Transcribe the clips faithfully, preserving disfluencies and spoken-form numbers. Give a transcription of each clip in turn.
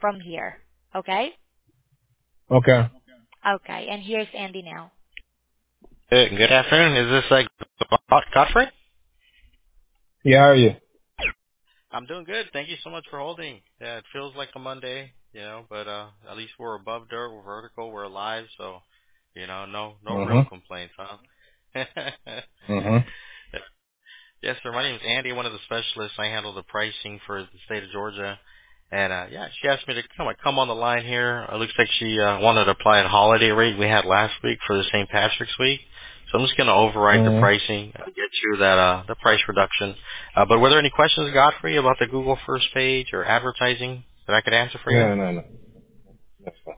from here. Okay? Okay. Okay, and here's Andy now. Good, good afternoon. Is this like Godfrey? Yeah, how are you? I'm doing good. Thank you so much for holding. Yeah, it feels like a Monday, you know, but uh at least we're above dirt, we're vertical, we're alive, so you know, no no real Mm-hmm. complaints, huh? Mm-hmm. Yes, sir. My name is Andy, one of the specialists. I handle the pricing for the state of Georgia. And uh yeah, she asked me to come come on the line here. It looks like she uh, wanted to apply a holiday rate we had last week for the Saint Patrick's week. So I'm just gonna override the Mm-hmm. pricing, uh, get you that uh the price reduction. Uh but were there any questions, Godfrey, about the Google first page or advertising that I could answer for you? No, no, no. That's fine.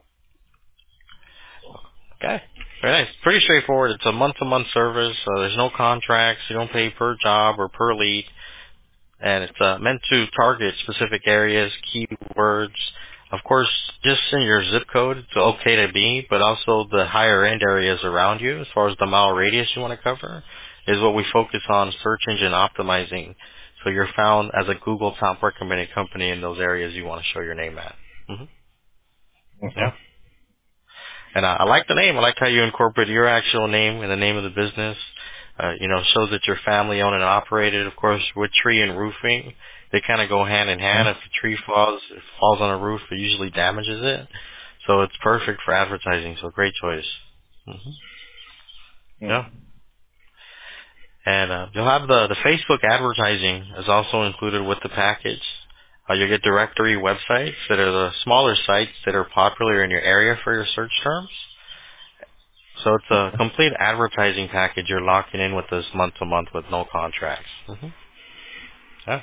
Okay. Very nice. Pretty straightforward. It's a month to month service. Uh, there's no contracts. You don't pay per job or per lead. And it's uh, meant to target specific areas, keywords. Of course, just in your zip code, it's okay to be, but also the higher end areas around you, as far as the mile radius you want to cover, is what we focus on search engine optimizing. So you're found as a Google top recommended company in those areas you want to show your name at. hmm Yeah. Mm-hmm. And I, I like the name. I like how you incorporate your actual name in the name of the business. Uh, you know, shows that you're family owned and operated. Of course, with tree and roofing, they kind of go hand in hand. If a tree falls, it falls on a roof, it usually damages it. So it's perfect for advertising. So great choice. hmm Mm-hmm. Yeah. And uh, you'll have the the Facebook advertising is also included with the package. Uh, you'll get directory websites that are the smaller sites that are popular in your area for your search terms. So it's a complete advertising package you're locking in with us month to month with no contracts. hmm Yeah.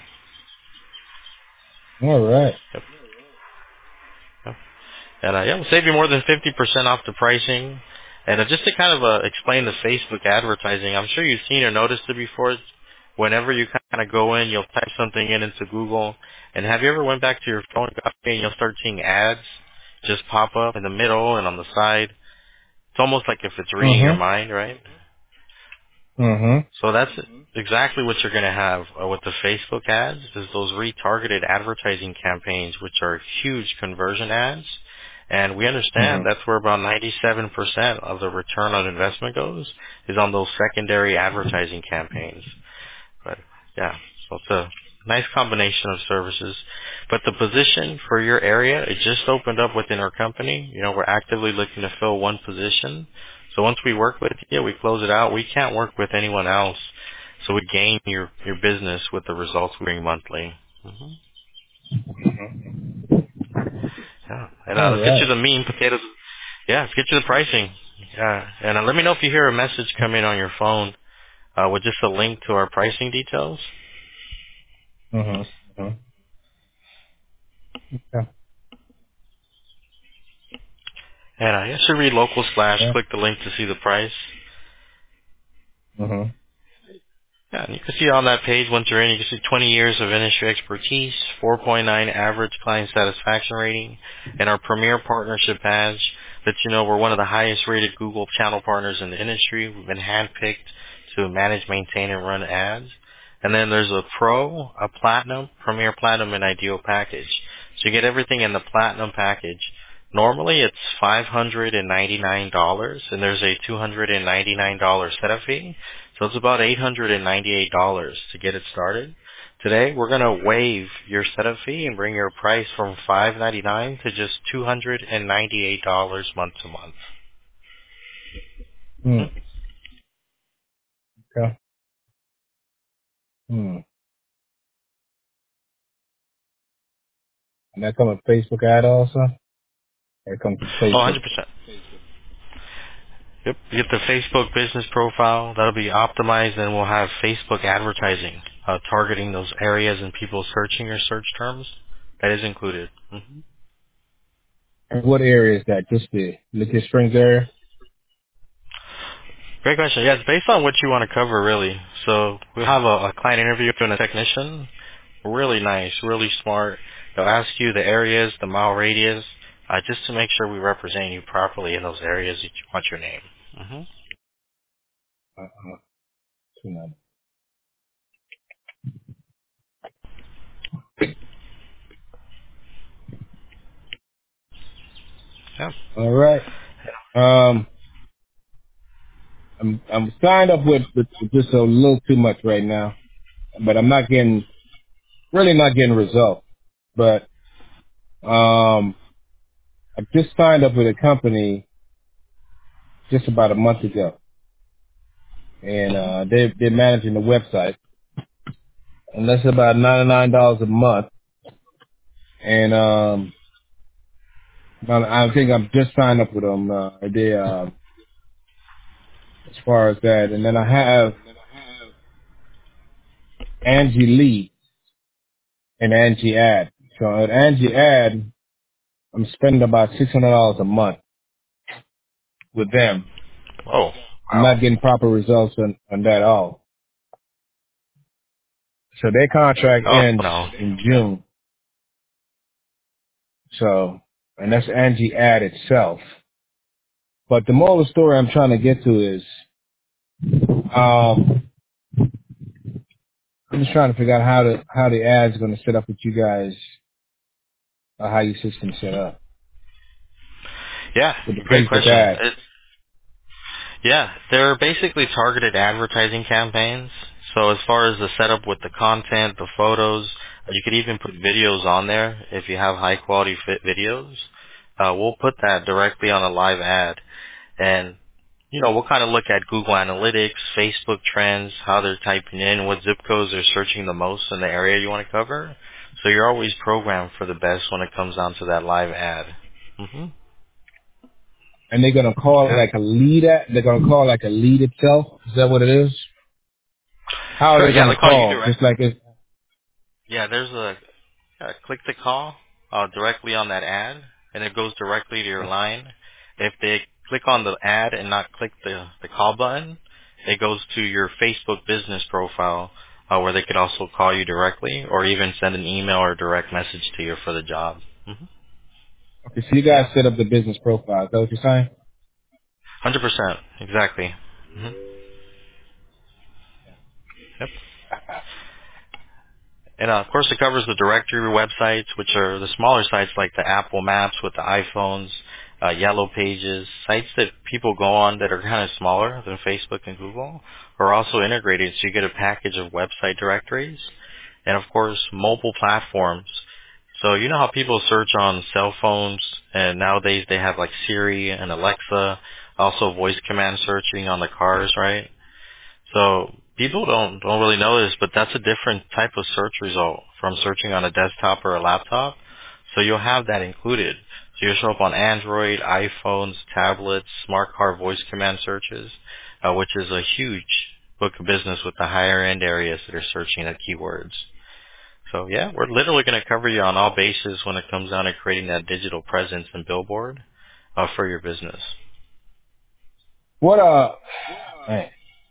All right. Yep. Yep. And uh, yeah, we'll save you more than fifty percent off the pricing. And uh, just to kind of uh, explain the Facebook advertising, I'm sure you've seen or noticed it before. Whenever you kind of go in, you'll type something in into Google. And have you ever went back to your phone and you'll start seeing ads just pop up in the middle and on the side? It's almost like if it's reading your Mm-hmm. mind, right? Mm-hmm. So that's exactly what you're going to have uh, with the Facebook ads is those retargeted advertising campaigns, which are huge conversion ads. And we understand Mm-hmm. that's where about ninety-seven percent of the return on investment goes is on those secondary advertising campaigns. But yeah, so it's a nice combination of services. But the position for your area, it just opened up within our company. You know, we're actively looking to fill one position. So once we work with you, we close it out. We can't work with anyone else. So we gain your, your business with the results we bring monthly. hmm Yeah. And uh, All let's get you right. the meat and potatoes. Yeah, let's get you the pricing. Yeah. And uh, let me know if you hear a message come in on your phone uh, with just a link to our pricing details. Mm-hmm. Mm-hmm. Yeah. And uh, you should read local slash, Yeah. click the link to see the price. Mm-hmm. Yeah, and you can see on that page, once you're in, you can see twenty years of industry expertise, four point nine average client satisfaction rating, and our premier partnership badge that you know we're one of the highest rated Google channel partners in the industry. We've been handpicked to manage, maintain, and run ads. And then there's a pro, a platinum, premier platinum, and ideal package. So you get everything in the platinum package. Normally it's five hundred ninety-nine dollars, and there's a two hundred ninety-nine dollars setup fee. So it's about eight hundred ninety-eight dollars to get it started. Today we're going to waive your setup fee and bring your price from five hundred ninety-nine dollars to just two hundred ninety-eight dollars month to month. hmm Mm. Okay. Mm. And that come with Facebook ad also? Or it comes from Oh, Facebook? one hundred percent. Yep. You get the Facebook business profile. That'll be optimized, and we'll have Facebook advertising uh, targeting those areas and people searching your search terms. That is included. hmm And what area is that? Just the Lucas Springs area? Great question. Yeah, it's based on what you want to cover, really. So we'll have a, a client interview and a technician. Really nice, really smart. They'll ask you the areas, the mile radius, uh, just to make sure we represent you properly in those areas that you want your name. hmm Uh-uh. Two numbers. Yeah. All right. Um, I'm I'm signed up with, with just a little too much right now, but I'm not getting really not getting results. But um, I just signed up with a company just about a month ago, and uh, they they're managing the website, and that's about ninety nine dollars a month. And um, I I think I'm just signed up with them. Uh, they uh, as far as that, and then I have Angie Lee and Angie Ad. So at Angie Ad, I'm spending about six hundred dollars a month with them. Oh, I'm wow. not getting proper results on, on that at all. So their contract Oh, ends no. in June. So, and that's Angie Ad itself. But the moral of the story I'm trying to get to is, um, I'm just trying to figure out how the how the ad's going to set up with you guys, or how your system's set up Yeah, with the great Facebook question. ad. It, yeah, they're basically targeted advertising campaigns. So as far as the setup with the content, the photos, you could even put videos on there if you have high quality fit videos. Uh, we'll put that directly on a live ad. And you know, we'll kind of look at Google Analytics, Facebook trends, how they're typing in, what zip codes they're searching the most in the area you want to cover. So you're always programmed for the best when it comes down to that live ad. hmm And they're going to call it Yeah. like a lead ad. They're going to call it like a lead itself. Is that what it is? How are Sure. they Yeah, going they to call you call? direct. Just like it. Yeah, there's a uh, click to call uh, directly on that ad, and it goes directly to your line. If they click on the ad and not click the, the call button, it goes to your Facebook business profile uh, where they could also call you directly or even send an email or direct message to you for the job. hmm Okay, so you guys set up the business profile. Is that what you're saying? one hundred percent. Exactly. hmm Yep. And uh, of course, it covers the directory websites, which are the smaller sites like the Apple Maps with the iPhones, uh, Yellow Pages, sites that people go on that are kind of smaller than Facebook and Google, are also integrated, so you get a package of website directories, and of course, mobile platforms. So you know how people search on cell phones, and nowadays they have like Siri and Alexa, also voice command searching on the cars, right? So people don't don't really know this, but that's a different type of search result from searching on a desktop or a laptop. So you'll have that included. So you'll show up on Android, iPhones, tablets, smart car voice command searches, uh, which is a huge book of business with the higher end areas that are searching at keywords. So yeah, we're literally going to cover you on all bases when it comes down to creating that digital presence and billboard uh, for your business. What, uh, man,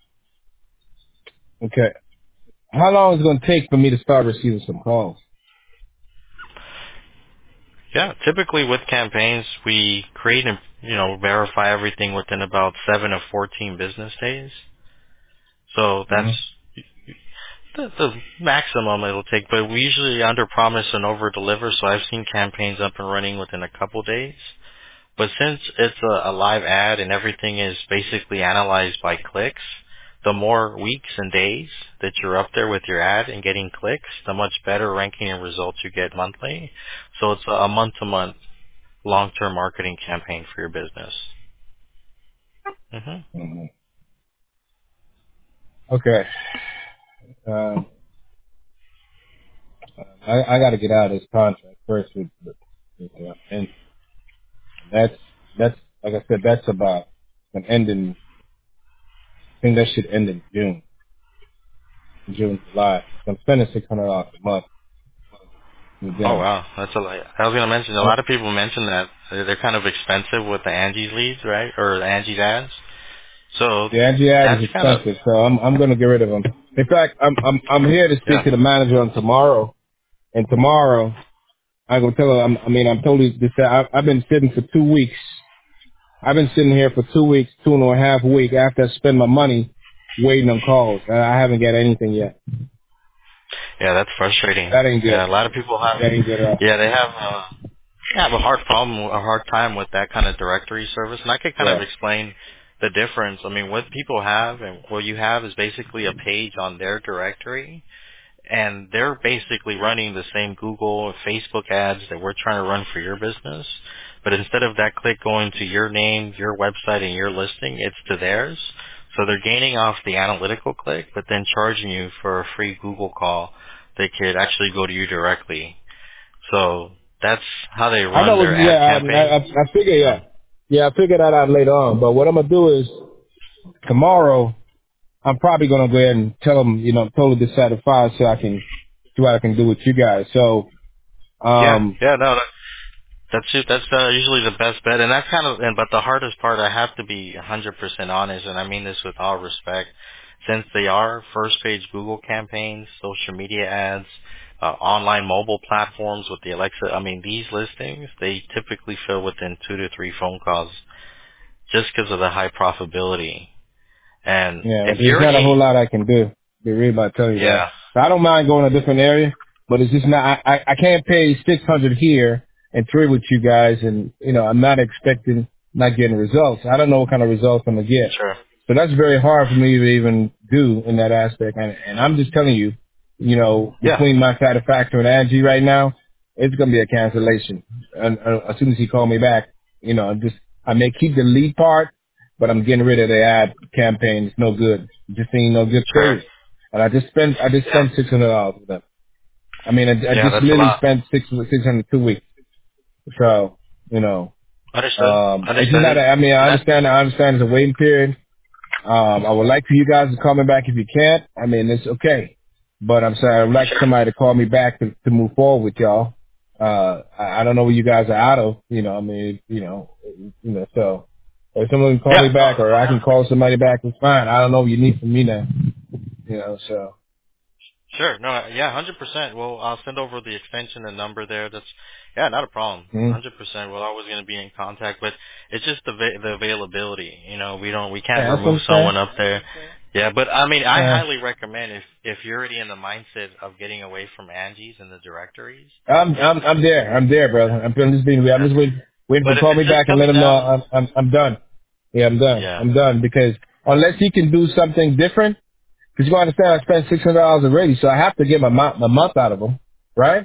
okay. How long is it going to take for me to start receiving some calls? Yeah, typically with campaigns, we create and, you know, verify everything within about seven to fourteen business days. So that's hmm the, the maximum it'll take, but we usually under promise and over deliver. So I've seen campaigns up and running within a couple days. But since it's a, a live ad and everything is basically analyzed by clicks, the more weeks and days that you're up there with your ad and getting clicks, the much better ranking and results you get monthly. So it's a a month-to-month long-term marketing campaign for your business. hmm hmm Okay. Um, I, I got to get out of this contract first with, with, with uh, and that's, that's, like I said, that's about an end in, I think that should end in June, June, July. So I'm spending six hundred dollars a month with Oh them. wow, that's a lot. I was gonna mention a Uh, lot of people mention that they're they're kind of expensive with the Angie's leads, right, or the Angie's ads. So The Angie ad is that's kind of expensive, so I'm, I'm going to get rid of them. In fact, I'm, I'm, I'm here to speak yeah, to the manager on tomorrow, and tomorrow I'm going to tell her, I'm, I mean, I'm totally, this, I, I've been sitting for two weeks. I've been sitting here for two weeks, two and a half week after I spend my money waiting on calls. I I haven't got anything yet. yeah, that's frustrating. That ain't Yeah, good. a lot of people have. That ain't good at all. Yeah, they have. Uh, I have a hard problem, a hard time with that kind of directory service, and I could kind of Yeah. explain the difference. I mean, what people have and what you have is basically a page on their directory, and they're basically running the same Google or Facebook ads that we're trying to run for your business. But instead of that click going to your name, your website, and your listing, it's to theirs. So they're gaining off the analytical click, but then charging you for a free Google call that could actually go to you directly. So that's how they I run know. It's, their yeah, ad I, I, campaign. I I figure. Yeah, yeah, I figured that out later on. But what I'm gonna do is tomorrow, I'm probably gonna go ahead and tell them, you know, I'm totally dissatisfied, so I can do what I can do with you guys. So, Yeah, um, yeah, no, that, that's it. That's uh, usually the best bet, and that's kind of. And but the hardest part, I have to be one hundred percent honest, and I mean this with all respect, since they are first page Google campaigns, social media ads, uh, online mobile platforms with the Alexa. I mean, these listings they typically fill within two to three phone calls, just because of the high profitability. And yeah, if you're there's not a whole already, lot I can do. Be real about telling you that. yeah, So I don't mind going to a different area, but it's just not. I I, I can't pay six hundred here and three with you guys, and you know, I'm not expecting not getting results. I don't know what kind of results I'm gonna get. sure, So that's very hard for me to even do in that aspect. And, and I'm just telling you, you know, yeah, between my satisfaction and Angie right now, it's going to be a cancellation. And, uh, as soon as he called me back, you know, I'm just, I may keep the lead part, but I'm getting rid of the ad campaign. It's no good. Just ain't no good, sure, period. And I just spent, I just yeah, spent six hundred dollars with them. I mean, I, I yeah, just that's a literally lot. spent six, six hundred two weeks. So, you know, Understood, um, it's just understood, not, and a, I mean, I that, understand, I understand there's a waiting period. Um, I would like for you guys to call me back if you can't. I mean, it's okay. But I'm sorry, I would like sure, somebody to call me back to, to move forward with y'all. Uh, I, I don't know where you guys are out of, you know, I mean, you know, you know, so if someone can call me yeah, no, back or I can call somebody back, it's fine. I don't know what you need from me now, you know, so. sure. No, yeah, hundred percent. Well, I'll send over the extension and number there. That's yeah, not a problem. Mm-hmm. Hundred percent. We're always going to be in contact, but it's just the va- the availability. You know, we don't we can't Yeah, that's what remove I'm saying. someone up there. Yeah, but I mean, I Yeah. highly recommend if if you're already in the mindset of getting away from Angie's and the directories. I'm, I'm, I'm there. I'm there, brother. I'm, I'm just being, I'm That's, just waiting, waiting for but him to if call it's me just back and let coming him know down, I'm, I'm, I'm done. Yeah, I'm done. yeah, I'm done because unless he can do something different, because you understand I spent six hundred dollars already, so I have to get my month, my month out of them, right?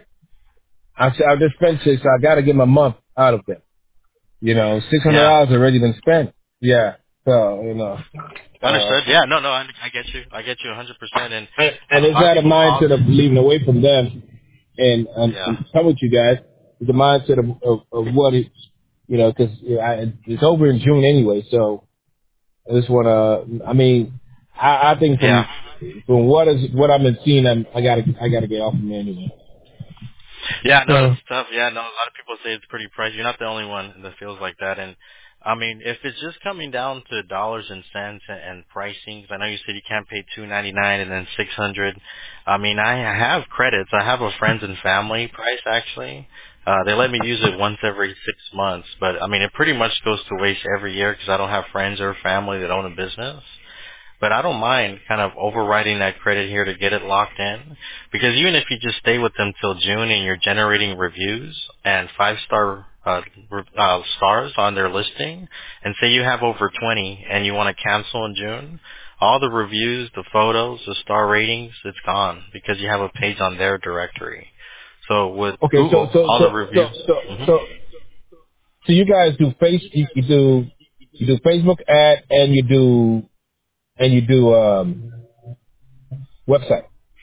I said I just spent six, so I got to get my month out of them. You know, six hundred yeah. dollars already been spent. Yeah, so you know, uh, Understood. Yeah, no, no, I, I get you. I get you one hundred percent. And and, uh, and a it's lot of not a people pause. mindset of leaving away from them and and, Yeah. and come with you guys. It's a mindset of of, of what it, you know, because it's over in June anyway. So I just want to. I mean, I, I think Yeah. from from what is what I've been seeing, I'm, I gotta I gotta get off of them anyway. Yeah, no, So it's tough. Yeah, no, a lot of people say it's pretty pricey. You're not the only one that feels like that. And I mean, if it's just coming down to dollars and cents and, and pricing, 'cause I know you said you can't pay two ninety nine and then six hundred. I mean, I have credits. I have a friends and family price actually. Uh, they let me use it once every six months, but I mean, it pretty much goes to waste every year because I don't have friends or family that own a business. But I don't mind kind of overriding that credit here to get it locked in. Because even if you just stay with them till June and you're generating reviews and five star uh, re- uh, stars on their listing, and say you have over twenty and you want to cancel in June, all the reviews, the photos, the star ratings, it's gone because you have a page on their directory. So with okay, so Google, so all the so so reviews. so hmm so so you guys do face you, you do you do Facebook ad and you do and you do um website.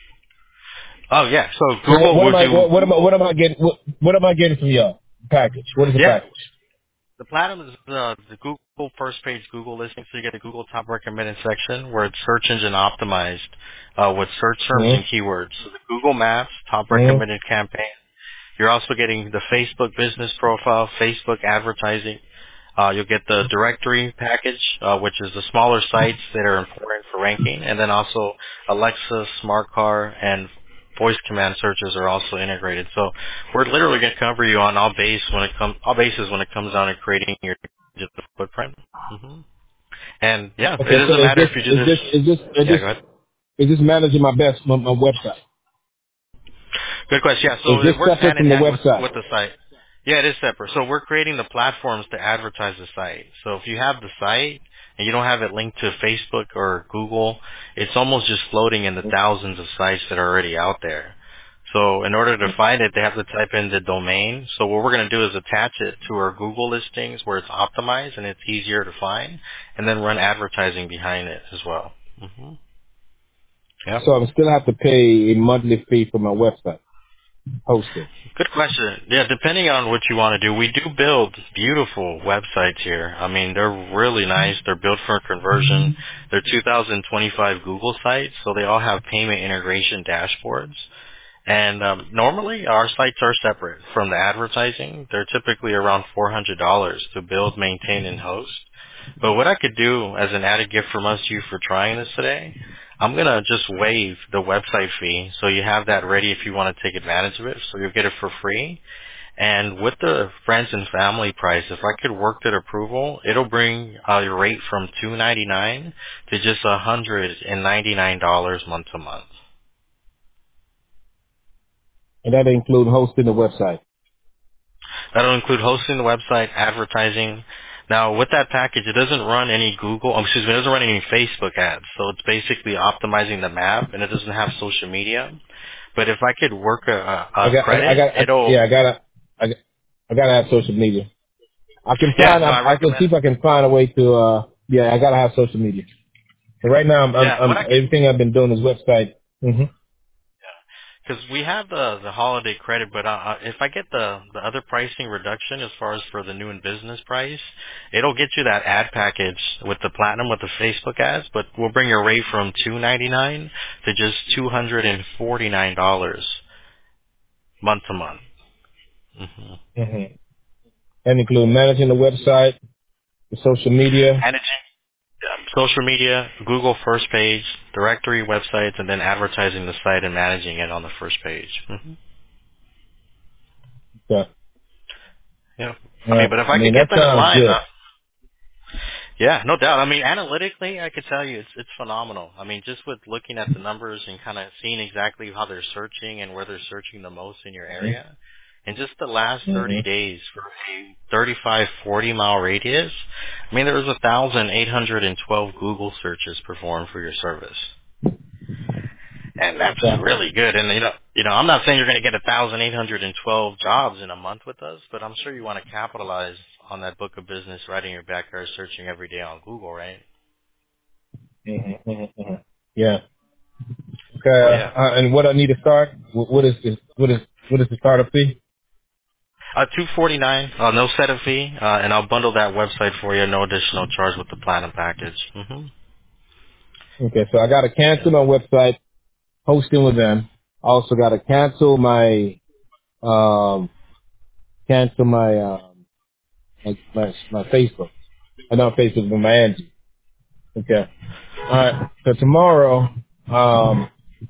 Oh yeah, so So what, Google what am will I do. what, what am I what am I getting what, what am I getting from y'all? Package. What is the Yeah, package? the Platinum is the, the Google first page Google listing, so you get the Google top recommended section where it's search engine optimized uh, with search terms and Mm-hmm. keywords. So the Google Maps top Mm-hmm. recommended campaign. You're also getting the Facebook business profile, Facebook advertising. Uh, you'll get the directory package, uh, which is the smaller sites that are important for ranking, and then also Alexa, Smart Car, and voice command searches are also integrated. So we're literally going to cover you on all base when it comes all bases when it comes down to creating your digital footprint. hmm And yeah, it Okay, so doesn't is matter this if you do is this. this is this is Yeah, this go ahead. is this managing my best my, my website? Good question. Yeah, Is so this it works separate hand in from the hand with website? with the site. Yeah, it is separate. So we're creating the platforms to advertise the site. So if you have the site and you don't have it linked to Facebook or Google, it's almost just floating in the thousands of sites that are already out there. So in order to find it, they have to type in the domain. So what we're going to do is attach it to our Google listings where it's optimized and it's easier to find, and then run advertising behind it as well. hmm Yep. So I still have to pay a monthly fee for my website hosting. Good question. Yeah, depending on what you want to do, we do build beautiful websites here. I mean, they're really nice. They're built for conversion. They're two thousand twenty-five Google sites, so they all have payment integration dashboards. And um, normally our sites are separate from the advertising. They're typically around four hundred dollars to build, maintain, and host. But what I could do as an added gift from us to you for trying this today, I'm going to just waive the website fee so you have that ready if you want to take advantage of it. So you'll get it for free. And with the friends and family price, if I could work that approval, it'll bring uh, your rate from two ninety-nine to just one hundred ninety-nine dollars month to month. And that include hosting the website. That'll include hosting the website, advertising. Now, with that package, it doesn't run any Google, oh, excuse me, it doesn't run any Facebook ads. So it's basically optimizing the map, and it doesn't have social media. But if I could work a, a I a got, I, I credit, got, I, it'll, yeah, I gotta, I, got- I gotta have social media. I can yeah, find, so I, I I can see recommend, if I can find a way to, uh, yeah, I gotta have social media. But right now, I'm, I'm, yeah, I'm what I could, everything I've been doing is website. hmm because we have the the holiday credit, but uh, uh, if I get the the other pricing reduction as far as for the new and business price, it'll get you that ad package with the platinum with the Facebook ads, but we'll bring your rate from two ninety-nine to just two hundred and forty nine dollars month to month. hmm hmm And include managing the website, the social media. Managing um, social media, Google first page, directory websites, and then advertising the site and managing it on the first page. hmm So, Yeah. I mean, uh, but if I I mean, could get that that in sounds line, uh, good. yeah, no doubt. I mean, analytically, I could tell you it's it's phenomenal. I mean, just with looking at the numbers and kind of seeing exactly how they're searching and where they're searching the most in your area. In just the last thirty hmm days for a thirty-five, forty mile radius, I mean, there was one thousand eight hundred twelve Google searches performed for your service. And that's Yeah. really good. And you know, you know, I'm not saying you're going to get one thousand eight hundred twelve jobs in a month with us, but I'm sure you want to capitalize on that book of business right in your backyard, searching every day on Google, right? hmm hmm hmm Yeah. Oh Okay. yeah. Uh, and what I need to start? Wh- What is this? What is what is the startup fee? Uh, two forty nine, uh, no setup fee, uh, and I'll bundle that website for you, no additional charge with the platinum package. hmm Okay, so I got to cancel my website hosting with them. I also got to cancel my um cancel my um my my, my Facebook. I not Facebook, but my Angie. Okay. All right. So tomorrow, um,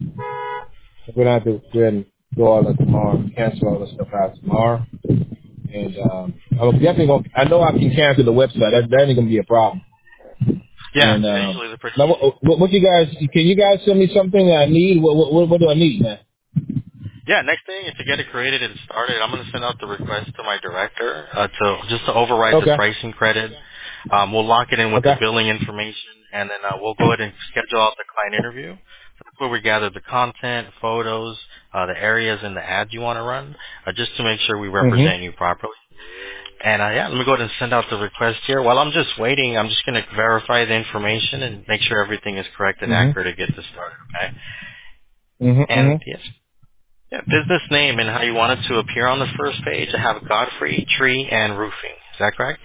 we're gonna have to go ahead and go all that tomorrow. Cancel all the stuff out tomorrow, and um, I'm definitely gonna. I know I can cancel the website. That that ain't gonna be a problem. Yeah, And yeah, um, usually they're pretty now, easy. what, what, what you guys? Can you guys send me something that I need? What what, what do I need, man? Yeah, next thing is to get it created and started. I'm going to send out the request to my director uh, to just to override the Okay. pricing credit. Um, we'll lock it in with the Okay. billing information, and then uh, we'll go ahead and schedule out the client interview. That's where we gather the content, photos, uh, the areas, and the ads you want to run, uh, just to make sure we Mhm. represent you properly. And uh, yeah, let me go ahead and send out the request here. While I'm just waiting, I'm just going to verify the information and make sure everything is correct and Mhm. accurate to get this started. Okay. Mhm. And Mhm. yes, yeah, business name and how you want it to appear on the first page. I have Godfrey Tree and Roofing. Is that correct?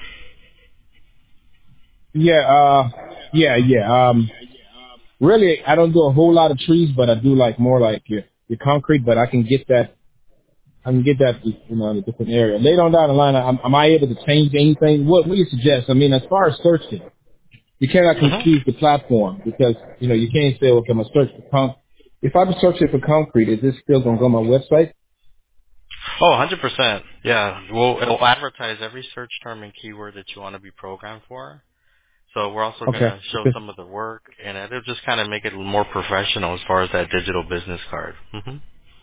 Yeah. Uh. Yeah. Yeah. Um. Really, I don't do a whole lot of trees, but I do like more like your your concrete. But I can get that. I can get that, you know, in a different area. Later on down the line, am, am I able to change anything? What, what do you suggest? I mean, as far as searching, you cannot Mm-hmm. confuse the platform because, you know, you can't say, okay, I'm going to search for concrete. If I'm searching for concrete, is this still going to go on my website? Oh, one hundred percent. Yeah. We'll, it'll advertise every search term and keyword that you want to be programmed for. So we're also going Okay. to show Okay. some of the work, and it'll just kind of make it more professional as far as that digital business card. Mm-hmm.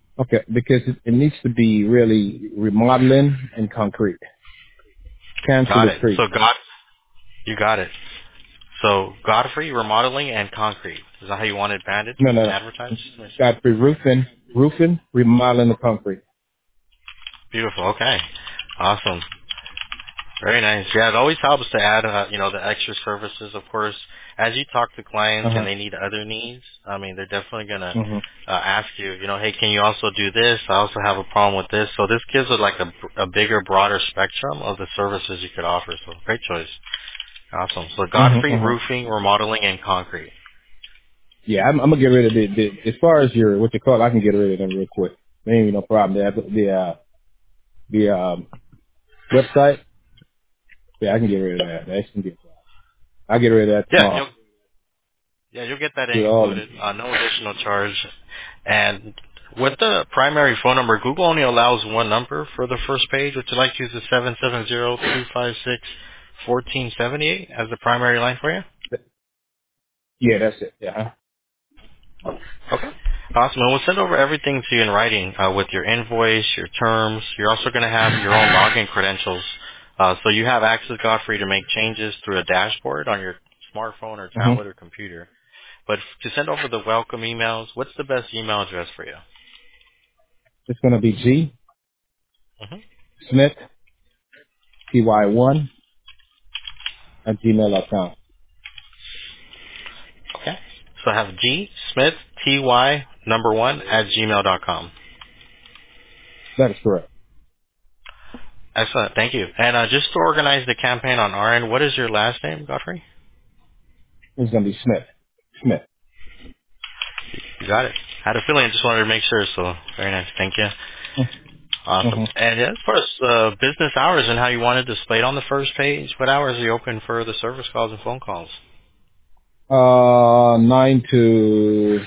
Okay, because it, it needs to be really remodeling and concrete. Cancel Got the it. tree. So God, you got it. So Godfrey remodeling and concrete. Is that how you want it banded No, no, and no. advertised? Got to be roofing, roofing, remodeling the concrete. Beautiful. Okay. Awesome. Very nice. Yeah, it always helps to add, uh, you know, the extra services. Of course, as you talk to clients Uh and huh. they need other needs, I mean, they're definitely gonna Mhm. uh, ask you, you know, hey, can you also do this? I also have a problem with this. So this gives it like a, a bigger, broader spectrum of the services you could offer. So great choice. Awesome. So Mhm. Godfrey Mhm. Roofing, Remodeling, and Concrete. Yeah, I'm, I'm gonna get rid of the, the. As far as your what you call, it, I can get rid of them real quick. There ain't no problem. The the uh, the um, website. Yeah, I can get rid of that. That shouldn't be a problem. I'll get rid of that Yeah, you'll tomorrow. Yeah, you'll get that Do all of included. them. Uh, no additional charge. And with the primary phone number, Google only allows one number for the first page. Would you like to use the seven seven zero two five six one four seven eight as the primary line for you? Yeah, that's it. Yeah. Okay. Awesome. And we'll send over everything to you in writing uh, with your invoice, your terms. You're also going to have your own login credentials. Uh, so you have access, Godfrey, to make changes through a dashboard on your smartphone or Mhm. tablet or computer. But to send over the welcome emails, what's the best email address for you? It's gonna be G hmm Smith T Y one at gmail dot com. Okay. So I have G Smith T Y number one at gmail dot com. That is correct. Excellent. Thank you. And uh, just to organize the campaign on our end, what is your last name, Godfrey? It's gonna be Smith. Smith. You got it. Had a feeling. I just wanted to make sure. So very nice. Thank you. Awesome. Mm-hmm. And yeah, as far as uh, business hours and how you wanted displayed on the first page, what hours are you open for the service calls and phone calls? Uh, nine to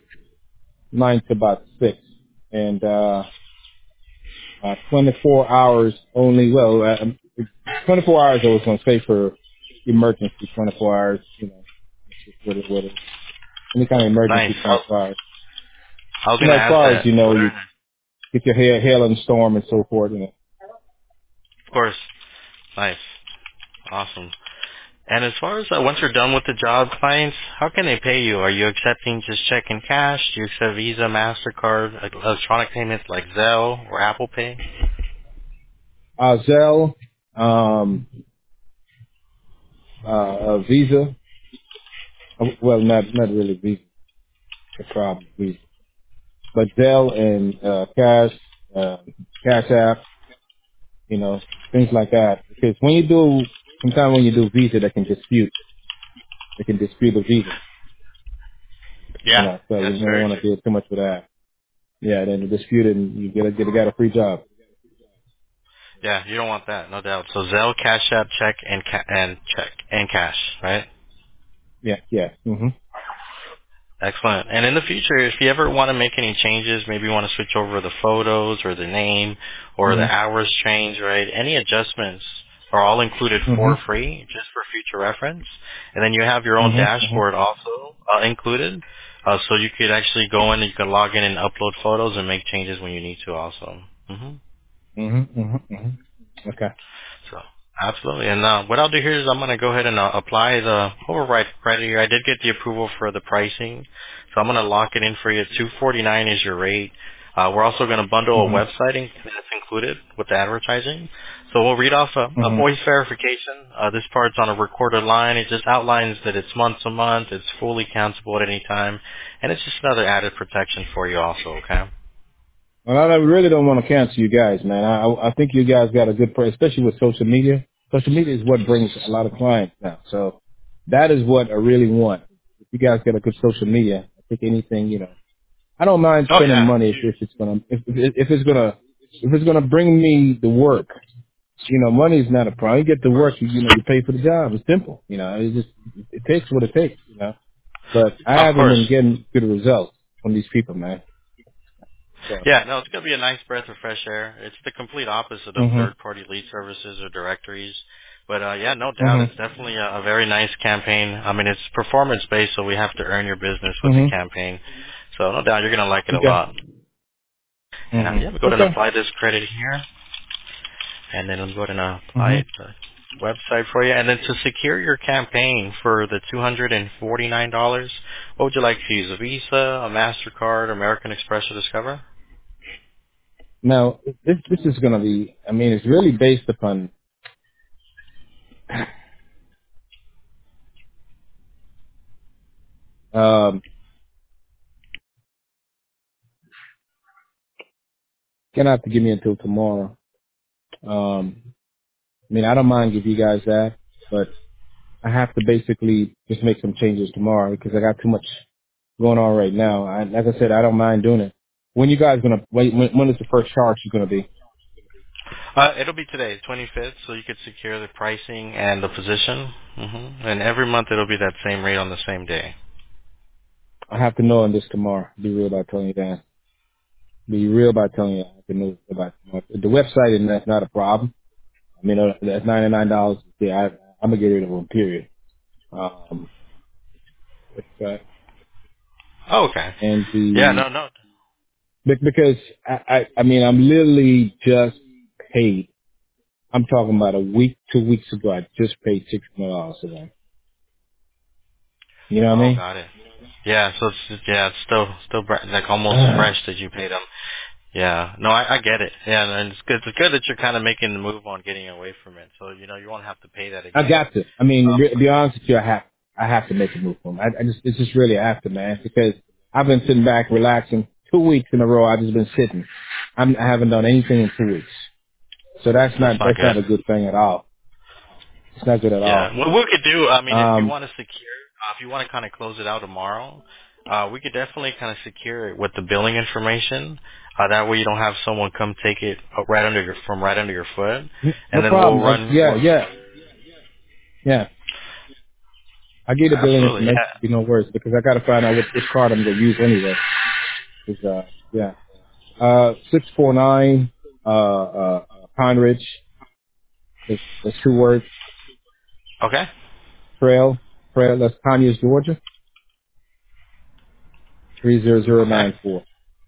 nine to about six, and uh, uh, twenty-four hours only. Well, uh, twenty-four hours I was gonna say for emergency. Twenty-four hours, you know, it's just what it what it. Any kind of Nice. emergency, I twenty-four hours. I was You going know, to as ask far as that. you know, Very you nice. get your hail, hail and storm and so forth. You know. Of course. Nice. Awesome. And as far as uh, once you're done with the job, clients, how can they pay you? Are you accepting just check and cash? Do you accept Visa, MasterCard, like electronic payments like Zelle or Apple Pay? Uh, Zelle, um, uh, uh, Visa. Uh, Well, not not really Visa. The problem Visa, but Zelle and uh, Cash, uh, Cash App. You know, things like that. Because when you do, sometimes when you do Visa, they can dispute. They can dispute a Visa. You Yeah, know, so that's you don't very want true. to deal too much with that. Yeah, then you dispute it and you get a, get a, got a free job. Yeah, you don't want that, no doubt. So Zelle, Cash App, check, and ca- and check and cash, right? Yeah, yeah. Mhm. Excellent. And in the future, if you ever want to make any changes, maybe you want to switch over the photos or the name or the Mhm. hours change, right? Any adjustments are all included for Mhm. free, just for future reference. And then you have your own Mhm. Mhm. dashboard also uh, included, uh, so you could actually go in and you can log in and upload photos and make changes when you need to also. hmm Mhm. Mhm. Mhm. Okay. So absolutely. And uh, what I'll do here is I'm going to go ahead and uh, apply the override credit here. I did get the approval for the pricing, so I'm going to lock it in for you. two forty-nine is your rate. Uh, we're also going to bundle a Mhm. website in- that's included with the advertising. So we'll read off a, a Mhm. voice verification. Uh, this part's on a recorded line. It just outlines that it's month to month. It's fully countable at any time, and it's just another added protection for you also. Okay. Well, I really don't want to cancel you guys, man. I I I think you guys got a good price, especially with social media. Social media is what brings a lot of clients now. So that is what I really want. If you guys got a good social media, I think anything, you know, I don't mind Oh spending yeah. money if, if it's gonna if, if if it's gonna if it's gonna bring me the work. You know, money is not a problem. You get the work, you, you know, you pay for the job. It's simple. You know, it just it takes what it takes. You know, but I Of haven't been course. getting good results from these people, man. So. Yeah, no, it's going to be a nice breath of fresh air. It's the complete opposite of Mhm. third-party lead services or directories. But uh, yeah, no doubt, it's Mhm. definitely a, a very nice campaign. I mean, it's performance-based, so we have to earn your business with the Mhm. campaign. So no doubt, you're going to like it a Okay. lot. And uh, Mhm. yeah, we go ahead and Okay. apply this credit here, and then we'll go ahead and apply Mhm. it to the website for you. And then to secure your campaign for the two hundred and forty-nine dollars, what would you like to use? A Visa, a Mastercard, American Express, or Discover? Now, this this is going to be. I mean, it's really based upon. Um, gonna have to give me until tomorrow. Um, I mean, I don't mind give you guys that, but I have to basically just make some changes tomorrow because I got too much going on right now. I, like I said, I don't mind doing it. When you guys gonna wait? When, when is the first charge going to be? Uh, it'll be today, twenty-fifth, so you could secure the pricing and the position. hmm And every month it'll be that same rate on the same day. I have to know on this tomorrow. Be real about telling you that. Be real about telling you I have to know about tomorrow. The website, and that's not a problem. I mean, uh, that's ninety-nine dollars. Yeah, I, I'm gonna get rid of them. Period. Um, website Oh, okay. and Yeah, the no, no. be- because I, I I mean I'm literally just paid. I'm talking about a week, two weeks ago. I just paid six hundred dollars for them. You know what I Oh, mean? got it. Yeah, so it's yeah, it's still still bre- like almost fresh that you paid them. Yeah, no, I, I get it. Yeah, and it's good. It's good that you're kind of making the move on getting away from it, so you know you won't have to pay that I again. got to. I mean, Um, to be honest with you, I have I have to make a move for them. I, I just it's just really I have to, man, because I've been sitting back relaxing two weeks in a row. I've just been sitting. I'm, I haven't done anything in two weeks, so that's that's not not that's good. not a good thing at all. It's not good at all. Yeah. What we could do, I mean, if you Um, want to secure, uh, if you want to kind of close it out tomorrow, uh, we could definitely kind of secure it with the billing information. Uh, that way you don't have someone come take it uh, right under your from right under your foot, no and then we'll problem. Uh, run. yeah, We'll, yeah, yeah. I get the billing absolutely. information. Yeah. Be no worries because I got to find out which, which card I'm gonna use anyway. 'Cause, uh, yeah. Uh, six four nine uh uh Pine Ridge. It's, it's two words. Okay. Trail. Trail. That's Conyers, Georgia. Three zero zero Okay. nine four.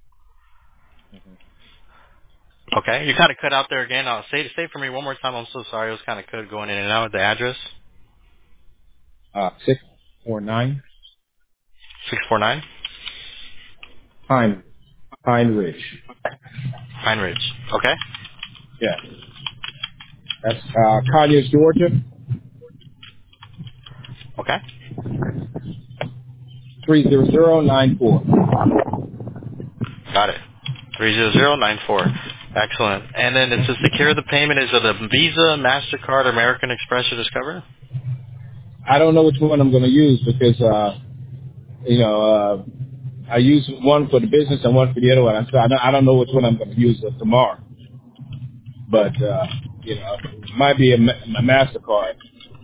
Okay. You kind of cut out there again. I'll say say for me one more time. I'm so sorry. It was kind of cut going in and out. The address Uh, six four nine six four nine Pine Pine Ridge. Pine Ridge. Okay. Yeah. That's uh Conyers, Georgia. Okay. Three zero zero nine four. Got it. Three zero zero nine four. Excellent. And then to secure the payment, is it a Visa, Mastercard, American Express, or Discover? I don't know which one I'm gonna use because uh you know uh I use one for the business and one for the other one. So I don't, I don't know which one I'm gonna use uh, tomorrow. But uh you know, it might be a, ma- a Mastercard.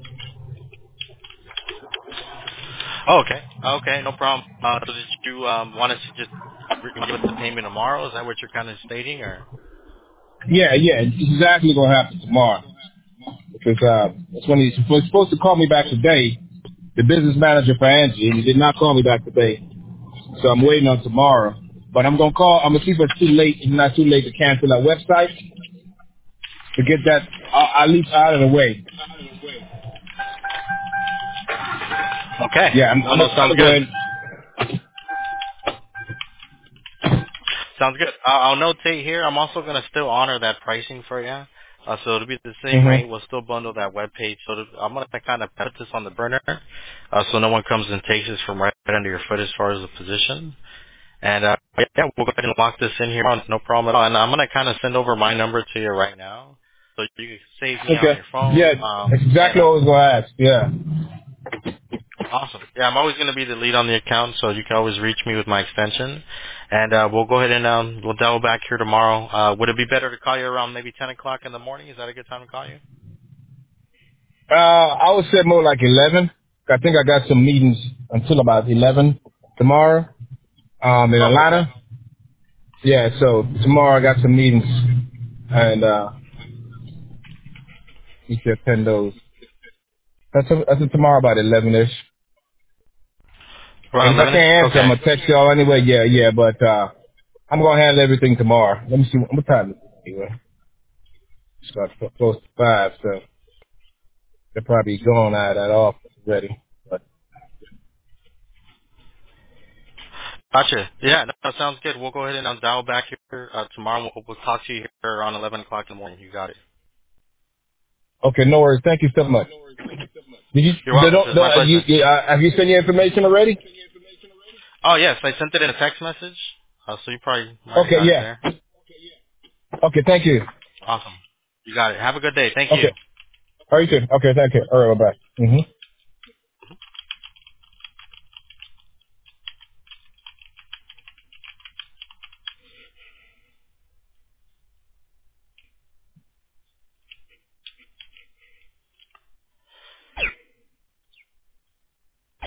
Oh, okay. Okay, no problem. Uh, so did you um, want us to just re- give us the payment tomorrow? Is that what you're kind of stating, or? Yeah, yeah, it's exactly gonna happen tomorrow. Because uh, that's when he's was supposed to call me back today, the business manager for Angie, and he did not call me back today. So I'm waiting on tomorrow. But I'm gonna call. I'm gonna see if it's too late. It's not too late to cancel that website to get that uh, at least out of the way. Okay. Yeah, I'm, No, I'm, no, gonna- I'm sounds gonna go good. ahead. Sounds good. Uh, I'll notate here. I'm also going to still honor that pricing for you. Uh, so it'll be the same rate. Mm-hmm. We'll still bundle that web page. So to, I'm going to kind of put this on the burner, uh, so no one comes and takes this from right under your foot as far as the position. And uh, yeah, we'll go ahead and lock this in here. No problem at all. And I'm going to kind of send over my number to you right now, so you can save me on Okay. your Yeah, phone. Um, that's and exactly uh, what I was gonna ask. Yeah. awesome. Yeah, I'm always going to be the lead on the account, so you can always reach me with my extension. And uh, we'll go ahead and um, we'll double back here tomorrow. Uh, would it be better to call you around maybe ten o'clock in the morning? Is that a good time to call you? Uh, I would say more like eleven. I think I got some meetings until about eleven tomorrow. Um, in Oh, okay. Atlanta. Yeah, so tomorrow I got some meetings, and uh, you should attend those. That's a, that's a tomorrow about eleven ish. And Around if I eleven-ish? can't answer, I'm Okay. gonna text y'all anyway. Yeah, yeah, but uh, I'm gonna handle everything tomorrow. Let me see what, what time is it anyway. It's got cl- close to five, so they're probably gone out of that office already. But Gotcha. Yeah, no, that sounds good. We'll go ahead and I'll dial back here uh, tomorrow. We'll, we'll talk to you here around eleven o'clock in the morning. You got it. okay, no worries. Thank you so much. Did you? You're They welcome, don't, sir. My don't, uh, you, pleasure. you, uh, have you sent your information already? Oh, yes, I sent it in a text message, uh, so you probably might have Okay, got it yeah. there. Okay, thank you. Awesome. You got it. Have a good day. Thank you. Okay. All right, you too. Okay, thank you. All right, bye bye. Mm-hmm.